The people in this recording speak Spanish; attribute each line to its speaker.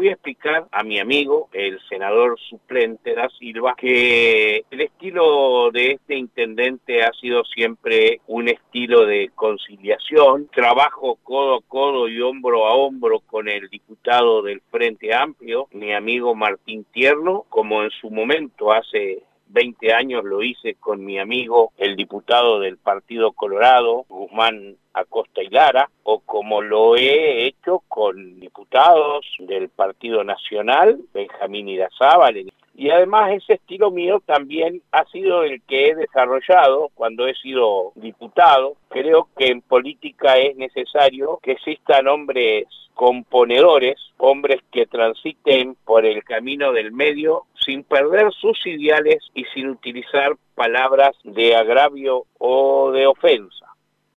Speaker 1: voy a explicar a mi amigo, el senador suplente Da Silva, que el estilo de este intendente ha sido siempre un estilo de conciliación, trabajo codo a codo y hombro a hombro con el diputado del Frente Amplio, mi amigo Martín Tierno, como en su momento hace 20 años lo hice con mi amigo, el diputado del Partido Colorado, Guzmán Acosta y Lara, o como lo he hecho con diputados del Partido Nacional, Benjamín Irarrázaval. Y además ese estilo mío también ha sido el que he desarrollado cuando he sido diputado. Creo que en política es necesario que existan hombres componedores, hombres que transiten por el camino del medio sin perder sus ideales y sin utilizar palabras de agravio o de ofensa.